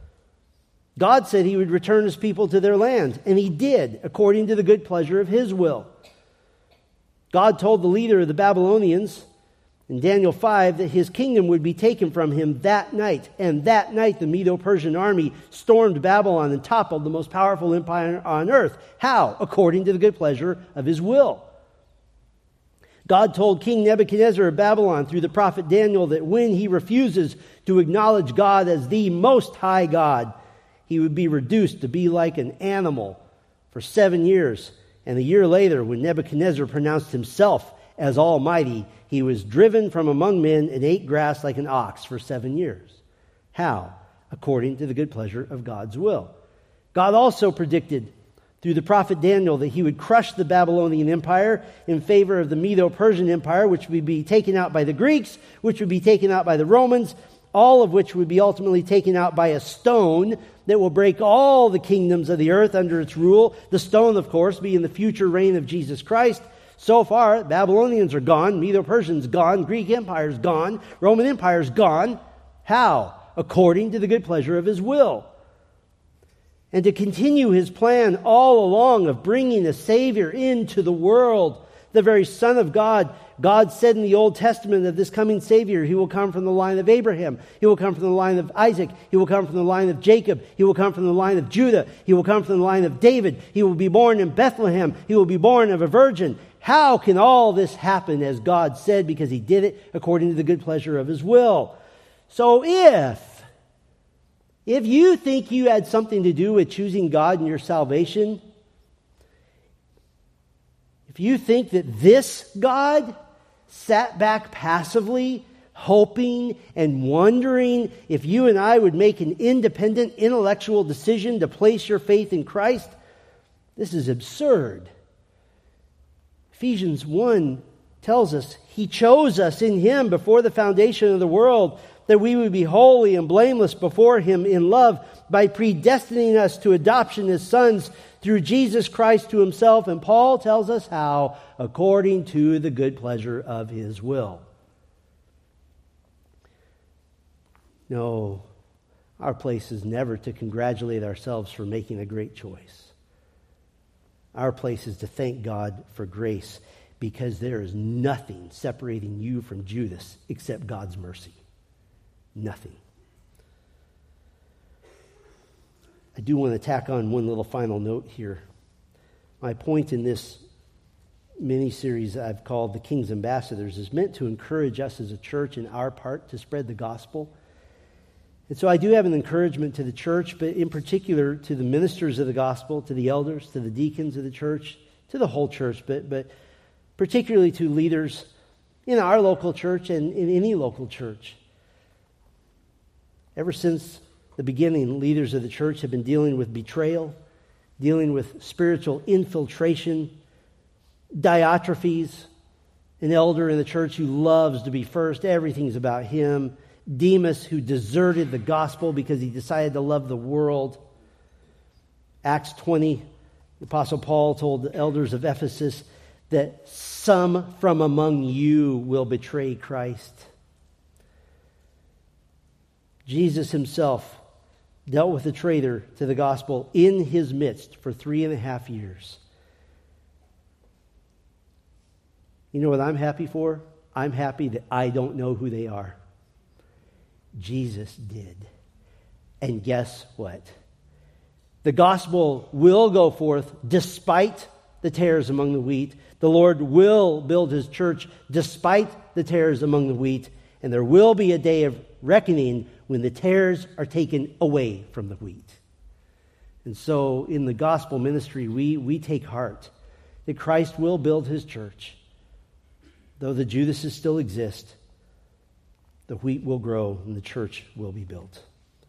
God said he would return his people to their land, and he did, according to the good pleasure of his will. God told the leader of the Babylonians in Daniel five that his kingdom would be taken from him that night. And that night the Medo-Persian army stormed Babylon and toppled the most powerful empire on earth. How? According to the good pleasure of his will. God told King Nebuchadnezzar of Babylon through the prophet Daniel that when he refuses to acknowledge God as the Most High God, he would be reduced to be like an animal for seven years. And a year later, when Nebuchadnezzar pronounced himself as Almighty, he was driven from among men and ate grass like an ox for seven years. How? According to the good pleasure of God's will. God also predicted through the prophet Daniel that he would crush the Babylonian Empire in favor of the Medo-Persian Empire, which would be taken out by the Greeks, which would be taken out by the Romans, all of which would be ultimately taken out by a stone that will break all the kingdoms of the earth under its rule. The stone, of course, being the future reign of Jesus Christ. So far, Babylonians are gone, Medo-Persians gone, Greek Empire's gone, Roman Empire's gone. How? According to the good pleasure of his will. And to continue his plan all along of bringing a Savior into the world, the very Son of God. God said in the Old Testament of this coming Savior, he will come from the line of Abraham. He will come from the line of Isaac. He will come from the line of Jacob. He will come from the line of Judah. He will come from the line of David. He will be born in Bethlehem. He will be born of a virgin. How can all this happen as God said? Because he did it according to the good pleasure of his will. So if, if you think you had something to do with choosing God and your salvation, if you think that this God sat back passively, hoping and wondering if you and I would make an independent intellectual decision to place your faith in Christ, this is absurd. Ephesians one tells us he chose us in him before the foundation of the world, that we would be holy and blameless before him in love, by predestining us to adoption as sons through Jesus Christ to himself. And Paul tells us how, according to the good pleasure of his will. No, our place is never to congratulate ourselves for making a great choice. Our place is to thank God for grace, because there is nothing separating you from Judas except God's mercy. Nothing. I do want to tack on one little final note here. My point in this mini-series I've called The King's Ambassadors is meant to encourage us as a church in our part to spread the gospel. And so I do have an encouragement to the church, but in particular to the ministers of the gospel, to the elders, to the deacons of the church, to the whole church, but, but particularly to leaders in our local church and in any local church. Ever since the beginning, leaders of the church have been dealing with betrayal, dealing with spiritual infiltration, Diotrephes, an elder in the church who loves to be first. Everything's about him. Demas, who deserted the gospel because he decided to love the world. Acts twenty, the Apostle Paul told the elders of Ephesus that some from among you will betray Christ. Jesus himself dealt with the traitor to the gospel in his midst for three and a half years. You know what I'm happy for? I'm happy that I don't know who they are. Jesus did. And guess what? The gospel will go forth despite the tares among the wheat. The Lord will build his church despite the tares among the wheat. And there will be a day of reckoning when the tares are taken away from the wheat. And so in the gospel ministry, we, we take heart that Christ will build his church. Though the Judases still exist, the wheat will grow and the church will be built.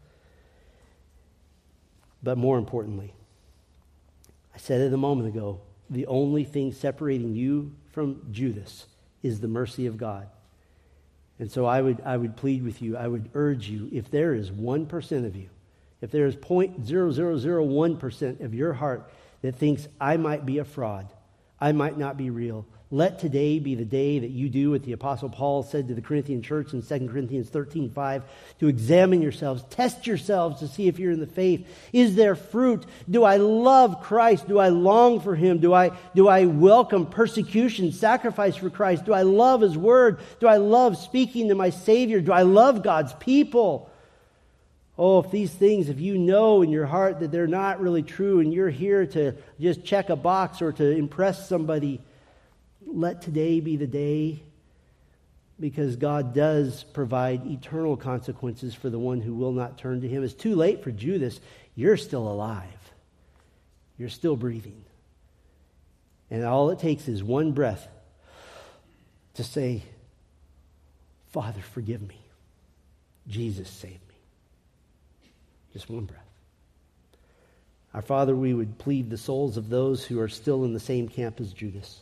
But more importantly, I said it a moment ago, the only thing separating you from Judas is the mercy of God. And so I would I would plead with you, I would urge you, if there is one percent of you, if there is zero point zero zero zero one percent of your heart that thinks I might be a fraud, I might not be real, let today be the day that you do what the Apostle Paul said to the Corinthian church in Second Corinthians thirteen five, to examine yourselves, test yourselves to see if you're in the faith. Is there fruit? Do I love Christ? Do I long for him? Do I, do I welcome persecution, sacrifice for Christ? Do I love his word? Do I love speaking to my Savior? Do I love God's people? Oh, if these things, if you know in your heart that they're not really true and you're here to just check a box or to impress somebody, let today be the day, because God does provide eternal consequences for the one who will not turn to him. It's too late for Judas. You're still alive. You're still breathing. And all it takes is one breath to say, Father, forgive me. Jesus, save me. Just one breath. Our Father, we would plead the souls of those who are still in the same camp as Judas.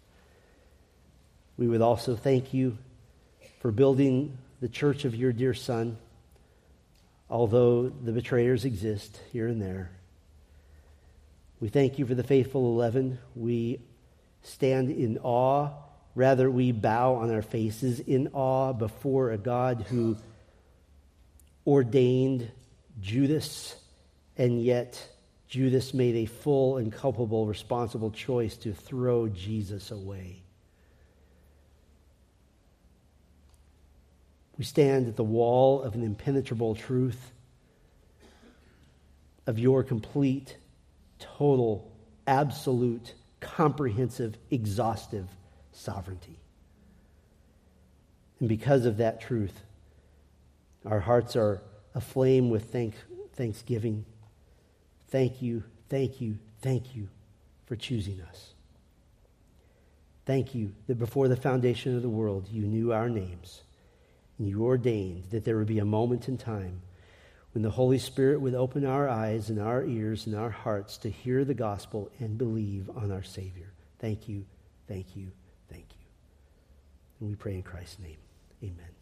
We would also thank you for building the church of your dear Son, although the betrayers exist here and there. We thank you for the faithful eleven. We stand in awe, rather we bow on our faces in awe before a God who ordained Judas, and yet Judas made a full and culpable, responsible choice to throw Jesus away. We stand at the wall of an impenetrable truth of your complete, total, absolute, comprehensive, exhaustive sovereignty. And because of that truth, our hearts are aflame with thank, thanksgiving. Thank you, thank you, thank you for choosing us. Thank you that before the foundation of the world, you knew our names. And you ordained that there would be a moment in time when the Holy Spirit would open our eyes and our ears and our hearts to hear the gospel and believe on our Savior. Thank you, thank you, thank you. And we pray in Christ's name. Amen.